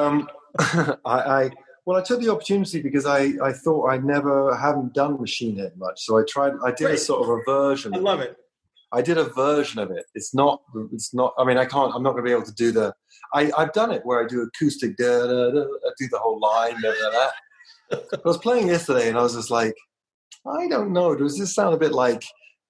S3: I took the opportunity because I thought I haven't done Machine Head much. So I did a sort of a version.
S6: I love it.
S3: I did a version of it. It's not, I mean, I'm not going to be able to do I've done it where I do acoustic, I do the whole line, that. I was playing yesterday and I was just like, I don't know. Does this sound a bit like,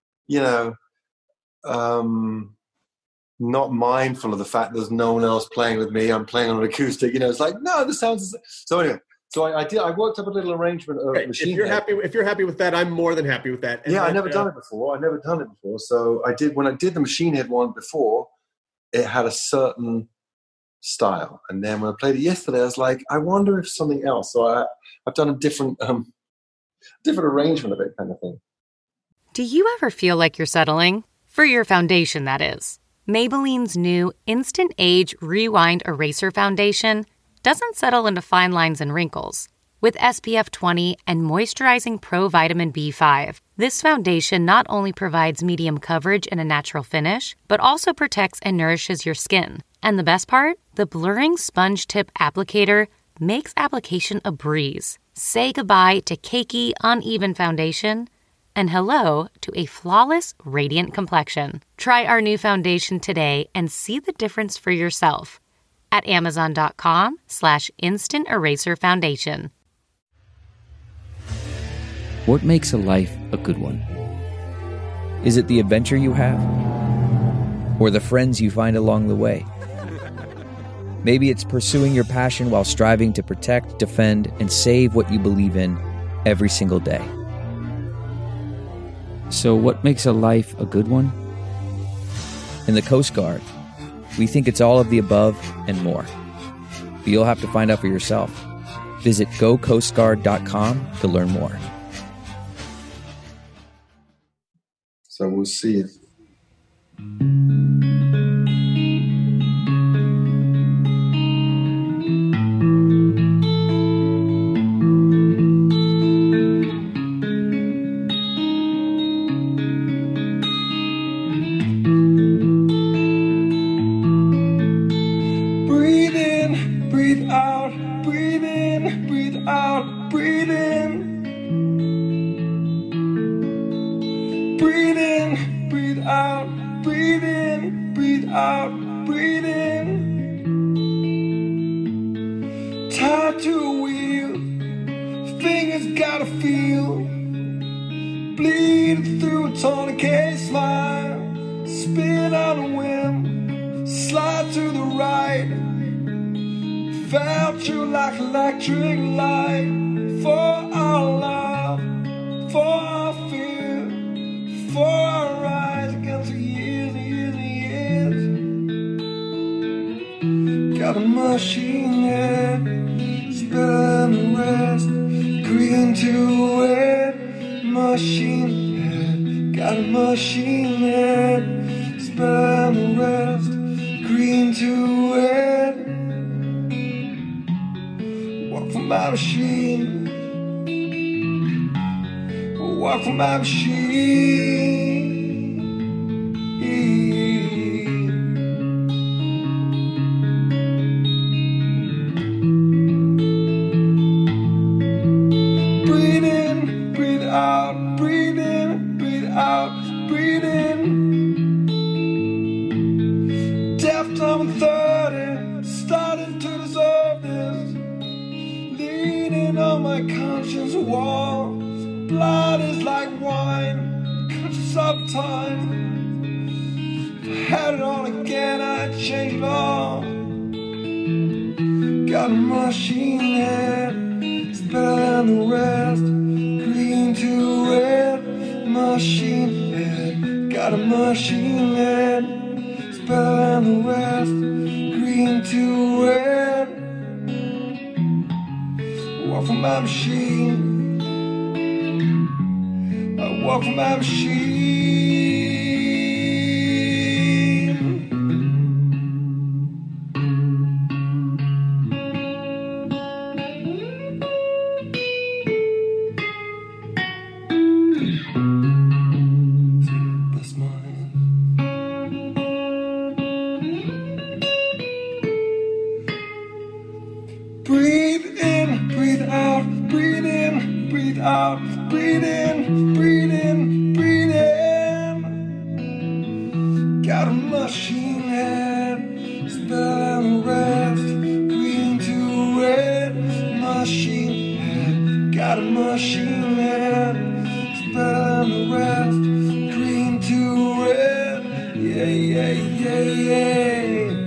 S3: not mindful of the fact there's no one else playing with me? I'm playing on an acoustic, it's like, no, this sounds, so anyway. So I worked up a little arrangement of Machine Head.
S6: If you're happy with that, I'm more than happy with that.
S3: And I've never done it before. So when I did the Machine Head one before, it had a certain style. And then when I played it yesterday, I was like, I wonder if something else. So I've done a different arrangement of it, kind of thing.
S1: Do you ever feel like you're settling? For your foundation, that is. Maybelline's new Instant Age Rewind Eraser Foundation doesn't settle into fine lines and wrinkles. With SPF 20 and moisturizing Pro Vitamin B5, this foundation not only provides medium coverage and a natural finish, but also protects and nourishes your skin. And the best part? The blurring sponge tip applicator makes application a breeze. Say goodbye to cakey, uneven foundation and hello to a flawless, radiant complexion. Try our new foundation today and see the difference for yourself at Amazon.com/Instant Eraser Foundation.
S10: What makes a life a good one? Is it the adventure you have? Or the friends you find along the way? Maybe it's pursuing your passion while striving to protect, defend, and save what you believe in every single day. So what makes a life a good one? In the Coast Guard, we think it's all of the above and more. But you'll have to find out for yourself. Visit gocoastguard.com to learn more.
S3: So we'll see it. out, breathe in, breathe in, breathe in. Got a machine head, spell and rest, green to red. Machine head, got a machine head, spell and rest, green to red. Yeah, yeah, yeah, yeah.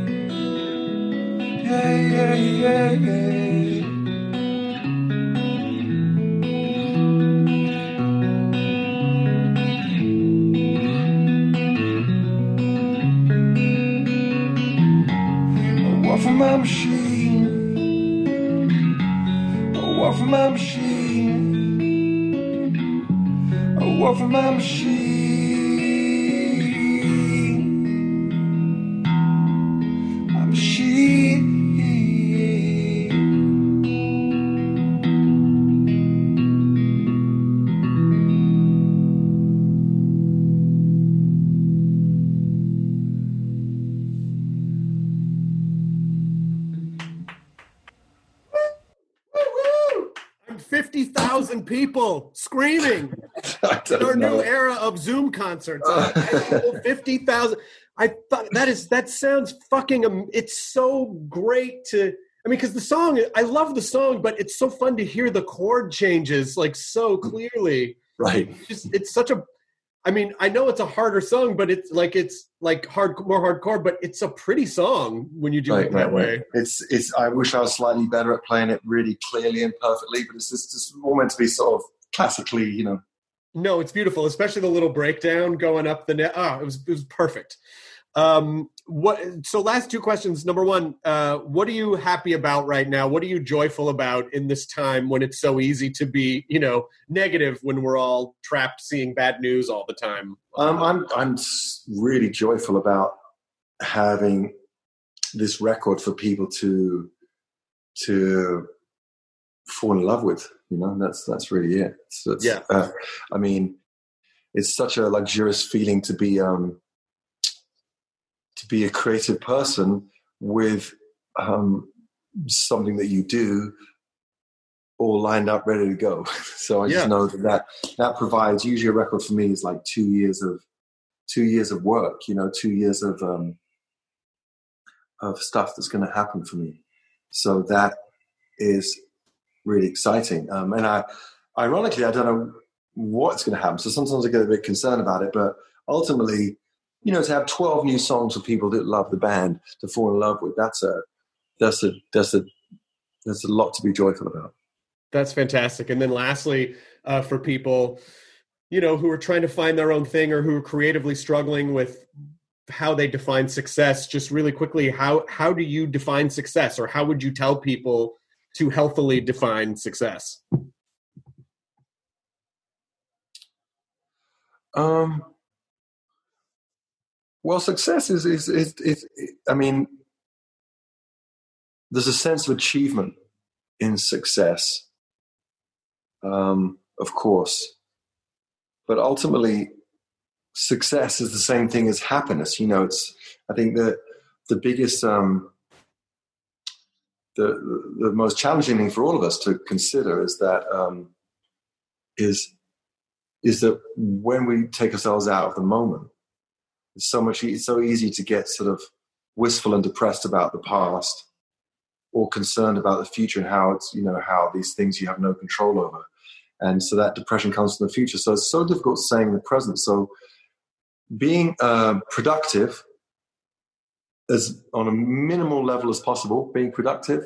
S3: Yeah, yeah, yeah, yeah. For my machine, I work for my machine, I work for my machine, my machine.
S6: Woo! I'm 50,000 people screaming. In our new era of Zoom concerts. 50,000. I thought that sounds fucking. It's so great to. I mean, because the song, I love the song, but it's so fun to hear the chord changes like so clearly.
S3: Right.
S6: It's such a. I mean, I know it's a harder song, but it's like more hardcore, but it's a pretty song when you do it that way.
S3: It's. I wish I was slightly better at playing it really clearly and perfectly, but it's just all meant to be sort of classically, you know.
S6: No, it's beautiful, especially the little breakdown going up the net. It was perfect. So last two questions. Number one, what are you happy about right now? What are you joyful about in this time when it's so easy to be, negative when we're all trapped seeing bad news all the time?
S3: I'm really joyful about having this record for people to fall in love with. That's really it. Yeah. I mean, it's such a luxurious feeling to be a creative person with something that you do all lined up, ready to go. So I just know that provides. Usually, a record for me is like 2 years of work. 2 years of stuff that's going to happen for me. So that is really exciting. And ironically, I don't know what's going to happen. So sometimes I get a bit concerned about it, but ultimately, to have 12 new songs for people that love the band to fall in love with, that's a lot to be joyful about.
S6: That's fantastic. And then lastly, for people, who are trying to find their own thing or who are creatively struggling with how they define success, just really quickly, how do you define success, or how would you tell people to healthily define success?
S3: Well, success is I mean, there's a sense of achievement in success, of course, but ultimately, success is the same thing as happiness. I think that the biggest, the most challenging thing for all of us to consider is that is that when we take ourselves out of the moment, it's so easy to get sort of wistful and depressed about the past, or concerned about the future and how it's, how these things you have no control over. And so that depression comes from the future. So it's so difficult staying in the present. So being productive as on a minimal level as possible, being productive,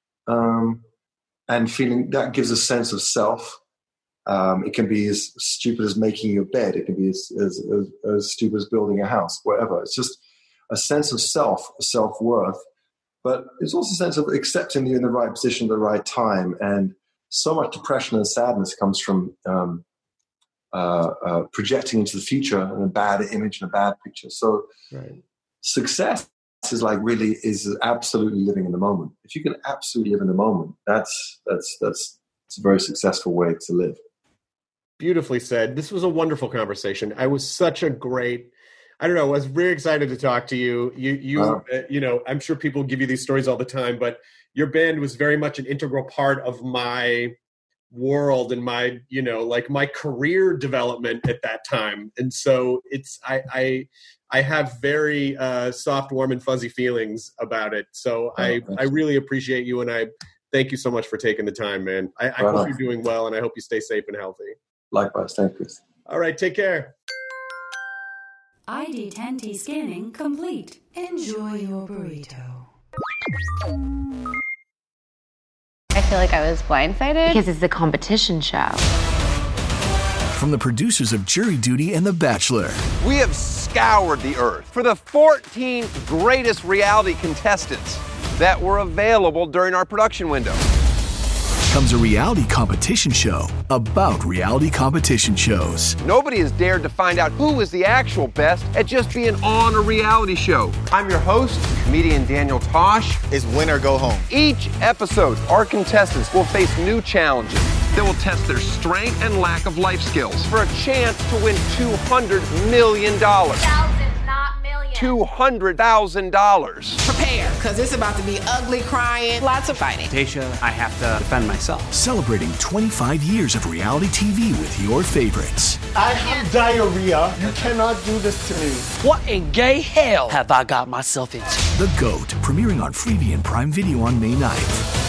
S3: and feeling that gives a sense of self. It can be as stupid as making your bed. It can be as stupid as building a house, whatever. It's just a sense of self-worth. But it's also a sense of accepting you're in the right position at the right time. And so much depression and sadness comes from projecting into the future and a bad image and a bad picture. So success is absolutely living in the moment. If you can absolutely live in the moment, that's a very successful way to live.
S6: Beautifully said. This was a wonderful conversation. I was such a great, I was very excited to talk to you. I'm sure people give you these stories all the time, but your band was very much an integral part of my world and my, like my career development at that time. And so I have very soft, warm, and fuzzy feelings about it. So I really appreciate you, and I thank you so much for taking the time, man. I hope you're doing well, and I hope you stay safe and healthy.
S3: Likewise. Thank you.
S6: All right, take care.
S7: ID10T scanning complete. Enjoy your burrito.
S11: I feel like I was blindsided because it's a competition show.
S12: From the producers of Jury Duty and The Bachelor.
S13: We have scoured the earth for the 14 greatest reality contestants that were available during our production window.
S12: Comes a reality competition show about reality competition shows.
S13: Nobody has dared to find out who is the actual best at just being on a reality show. I'm your host, comedian Daniel Tosh.
S14: It's win or go home.
S13: Each episode, our contestants will face new challenges that will test their strength and lack of life skills for a chance to win $200 million.
S11: Thousands, not millions.
S13: $200,000.
S15: Prepare, because it's about to be ugly, crying, lots of fighting.
S16: Tasha, I have to defend myself.
S12: Celebrating 25 years of reality TV with your favorites.
S17: I have diarrhea. You cannot do this to me.
S16: What in gay hell have I got myself into?
S12: The GOAT, premiering on Freevee and Prime Video on May 9th.